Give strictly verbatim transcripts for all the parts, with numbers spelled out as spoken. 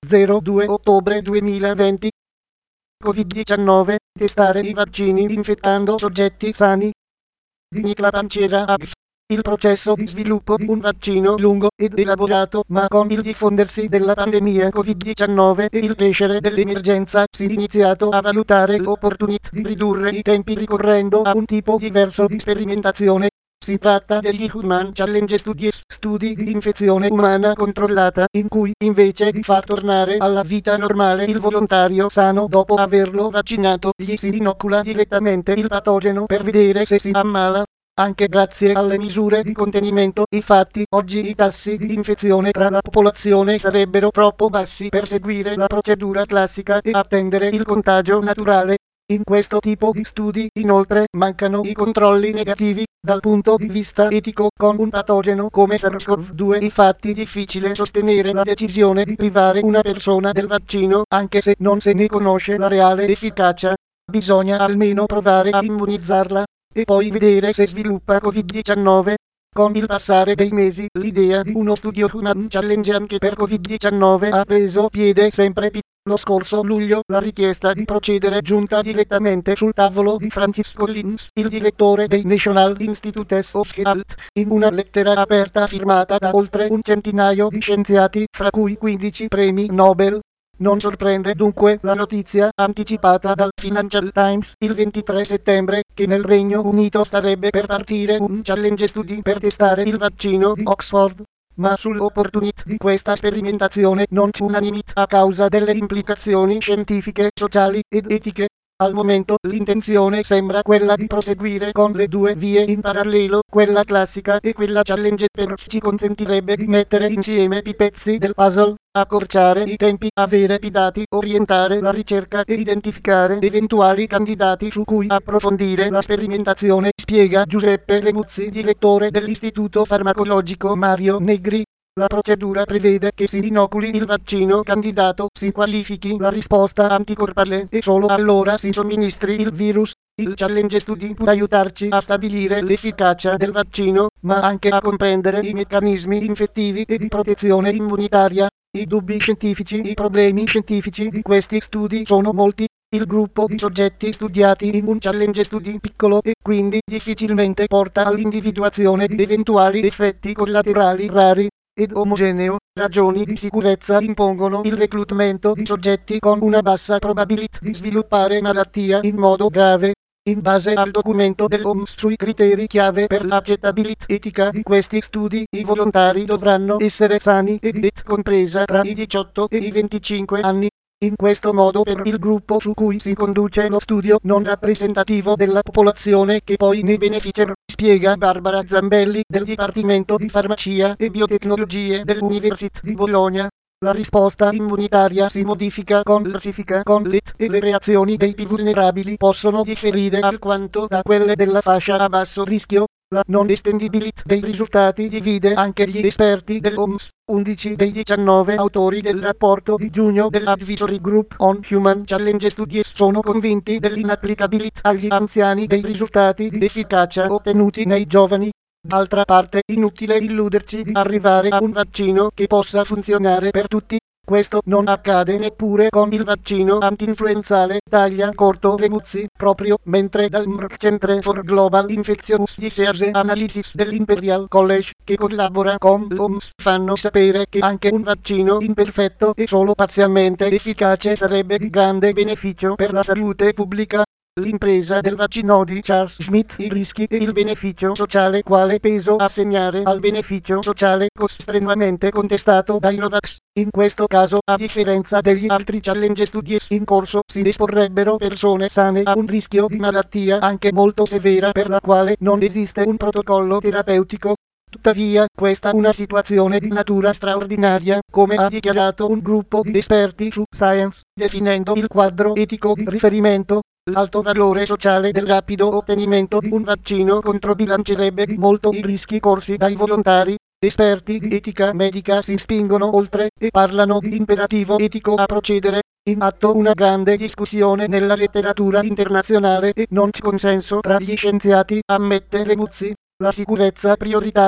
zero due ottobre duemilaventi. covid diciannove. Testare i vaccini infettando soggetti sani. Di Nicla Pancera A G F. Il processo di sviluppo di un vaccino lungo ed elaborato, ma con il diffondersi della pandemia covid diciannove e il crescere dell'emergenza si è iniziato a valutare l'opportunità di ridurre i tempi ricorrendo a un tipo diverso di sperimentazione. Si tratta degli Human Challenge Studies, studi di infezione umana controllata, in cui, invece di far tornare alla vita normale il volontario sano dopo averlo vaccinato, gli si inocula direttamente il patogeno per vedere se si ammala. Anche grazie alle misure di contenimento, infatti, oggi i tassi di infezione tra la popolazione sarebbero troppo bassi per seguire la procedura classica e attendere il contagio naturale. In questo tipo di studi, inoltre, mancano i controlli negativi. Dal punto di vista etico, con un patogeno come SARS-CoV due, infatti è difficile sostenere la decisione di privare una persona del vaccino, anche se non se ne conosce la reale efficacia. Bisogna almeno provare a immunizzarla e poi vedere se sviluppa covid diciannove. Con il passare dei mesi, l'idea di uno studio Human Challenge anche per covid diciannove ha preso piede sempre più. Lo scorso luglio, la richiesta di procedere è giunta direttamente sul tavolo di Francis Collins, il direttore dei National Institutes of Health, in una lettera aperta firmata da oltre un centinaio di scienziati, fra cui quindici premi Nobel. Non sorprende dunque la notizia anticipata dal Financial Times il ventitré settembre che nel Regno Unito starebbe per partire un challenge study per testare il vaccino di Oxford. Ma sull'opportunità di questa sperimentazione non c'è unanimità a causa delle implicazioni scientifiche, sociali ed etiche. Al momento l'intenzione sembra quella di proseguire con le due vie in parallelo, quella classica e quella challenge, per ci consentirebbe di mettere insieme i pezzi del puzzle, accorciare i tempi, avere più dati, orientare la ricerca e identificare eventuali candidati su cui approfondire la sperimentazione, spiega Giuseppe Remuzzi, direttore dell'Istituto Farmacologico Mario Negri. La procedura prevede che si inoculi il vaccino candidato, si qualifichi la risposta anticorpale e solo allora si somministri il virus. Il challenge study può aiutarci a stabilire l'efficacia del vaccino, ma anche a comprendere i meccanismi infettivi e di protezione immunitaria. I dubbi scientifici, i problemi scientifici di questi studi sono molti. Il gruppo di soggetti studiati in un challenge study piccolo e quindi difficilmente porta all'individuazione di eventuali effetti collaterali rari ed omogeneo. Ragioni di sicurezza impongono il reclutamento di soggetti con una bassa probabilità di sviluppare malattia in modo grave. In base al documento dell'O M S sui criteri chiave per l'accettabilità etica di questi studi, i volontari dovranno essere sani ed età compresa tra i diciotto e i venticinque anni. In questo modo per il gruppo su cui si conduce lo studio non rappresentativo della popolazione che poi ne beneficerà, spiega Barbara Zambelli del Dipartimento di Farmacia e Biotecnologie dell'Università di Bologna. La risposta immunitaria si modifica con l'età con l'età e le reazioni dei più vulnerabili possono differire alquanto da quelle della fascia a basso rischio. La non estendibilità dei risultati divide anche gli esperti dell'O M S. undici dei diciannove autori del rapporto di giugno dell'Advisory Group on Human Challenge Studies sono convinti dell'inapplicabilità agli anziani dei risultati di efficacia ottenuti nei giovani. D'altra parte, inutile illuderci di arrivare a un vaccino che possa funzionare per tutti. Questo non accade neppure con il vaccino antinfluenzale, taglia corto Remuzzi, proprio mentre dal Merck Centre for Global Infectious Disease Analysis dell'Imperial College, che collabora con l'O M S, fanno sapere che anche un vaccino imperfetto e solo parzialmente efficace sarebbe di grande beneficio per la salute pubblica. L'impresa del vaccino di Charles Schmidt, i rischi e il beneficio sociale, quale peso assegnare al beneficio sociale, strenuamente contestato dai Novax. In questo caso, a differenza degli altri challenge studies in corso, si esporrebbero persone sane a un rischio di malattia anche molto severa per la quale non esiste un protocollo terapeutico. Tuttavia, questa è una situazione di natura straordinaria, come ha dichiarato un gruppo di esperti su Science, definendo il quadro etico di riferimento. L'alto valore sociale del rapido ottenimento di un vaccino controbilancerebbe di molto i rischi corsi dai volontari. Esperti di etica medica si spingono oltre e parlano di imperativo etico a procedere. In atto una grande discussione nella letteratura internazionale e non c'è consenso tra gli scienziati, ammette Remuzzi. La sicurezza prioritaria.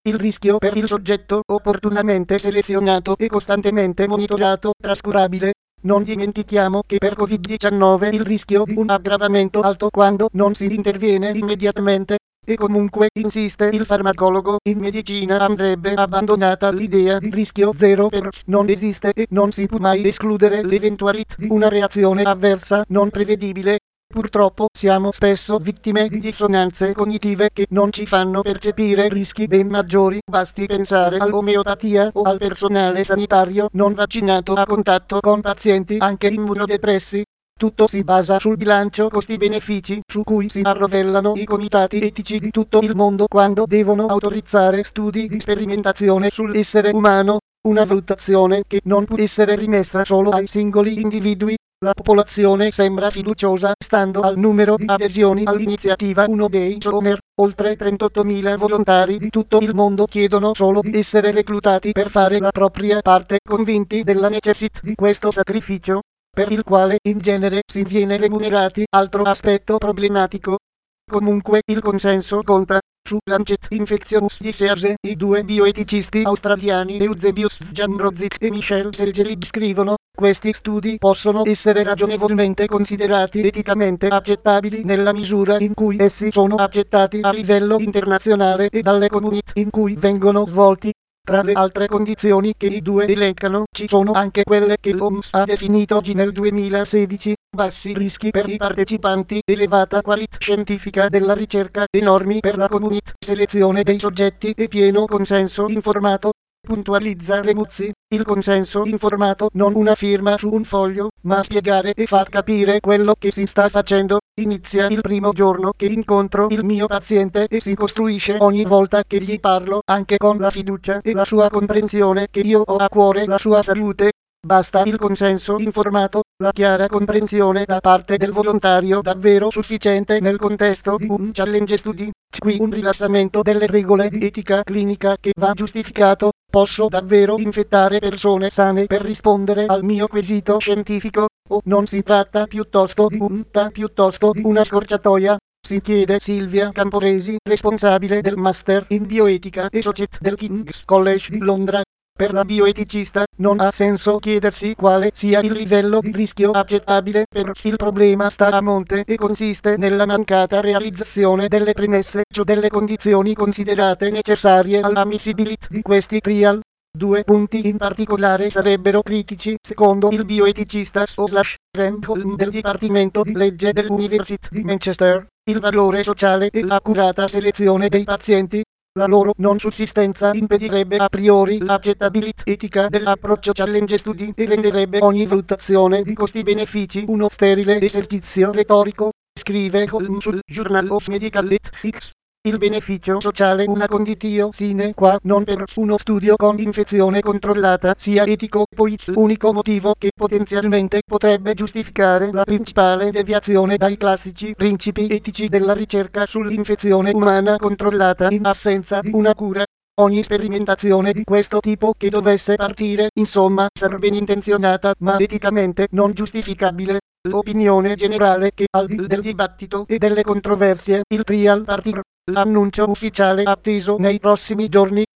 Il rischio per il soggetto opportunamente selezionato e costantemente monitorato trascurabile. Non dimentichiamo che per Covid diciannove il rischio di un aggravamento alto quando non si interviene immediatamente. E comunque, insiste il farmacologo, in medicina andrebbe abbandonata l'idea di rischio zero per non esiste e non si può mai escludere l'eventualità di una reazione avversa non prevedibile. Purtroppo siamo spesso vittime di dissonanze cognitive che non ci fanno percepire rischi ben maggiori. Basti pensare all'omeopatia o al personale sanitario non vaccinato a contatto con pazienti anche immunodepressi. Tutto si basa sul bilancio costi-benefici su cui si arrovellano i comitati etici di tutto il mondo quando devono autorizzare studi di sperimentazione sull'essere umano, una valutazione che non può essere rimessa solo ai singoli individui. La popolazione sembra fiduciosa stando al numero di adesioni all'iniziativa Uno dei Joner. Oltre trentottomila volontari di tutto il mondo chiedono solo di essere reclutati per fare la propria parte, convinti della necessità di questo sacrificio, per il quale in genere si viene remunerati. Altro aspetto problematico. Comunque il consenso conta. Su Lancet Infectious Disease i due bioeticisti australiani Eusebius Jamrozic e Michel Selgelid scrivono: questi studi possono essere ragionevolmente considerati eticamente accettabili nella misura in cui essi sono accettati a livello internazionale e dalle comunità in cui vengono svolti. Tra le altre condizioni che i due elencano ci sono anche quelle che l'O M S ha definito oggi nel duemilasedici, bassi rischi per i partecipanti, elevata qualità scientifica della ricerca, enormi per la comunità, selezione dei soggetti e pieno consenso informato. Puntualizza Remuzzi: il consenso informato non una firma su un foglio, ma spiegare e far capire quello che si sta facendo. Inizia il primo giorno che incontro il mio paziente e si costruisce ogni volta che gli parlo, anche con la fiducia e la sua comprensione che io ho a cuore la sua salute. Basta il consenso informato, la chiara comprensione da parte del volontario davvero sufficiente nel contesto di un challenge study. Qui un rilassamento delle regole di etica clinica che va giustificato. Posso davvero infettare persone sane per rispondere al mio quesito scientifico? O non si tratta piuttosto di un ta piuttosto di una scorciatoia? Si chiede Silvia Camporesi, responsabile del Master in Bioetica e Società del King's College di Londra. Per la bioeticista non ha senso chiedersi quale sia il livello di rischio accettabile, per il problema sta a monte e consiste nella mancata realizzazione delle premesse, cioè delle condizioni considerate necessarie all'ammissibilità di questi trial. Due punti in particolare sarebbero critici, secondo il bioeticista slash Renholm del Dipartimento di Legge dell'Università di Manchester: il valore sociale e l'accurata selezione dei pazienti. La loro non sussistenza impedirebbe a priori l'accettabilità etica dell'approccio challenge study e renderebbe ogni valutazione di costi-benefici uno sterile esercizio retorico, scrive Holm sul Journal of Medical Ethics. Il beneficio sociale una conditio sine qua non per uno studio con infezione controllata sia etico, poi l'unico motivo che potenzialmente potrebbe giustificare la principale deviazione dai classici principi etici della ricerca sull'infezione umana controllata in assenza di una cura. Ogni sperimentazione di questo tipo che dovesse partire, insomma, sarà ben intenzionata ma eticamente non giustificabile. L'opinione generale che al di là del dibattito e delle controversie, il trial partirà. L'annuncio ufficiale atteso nei prossimi giorni.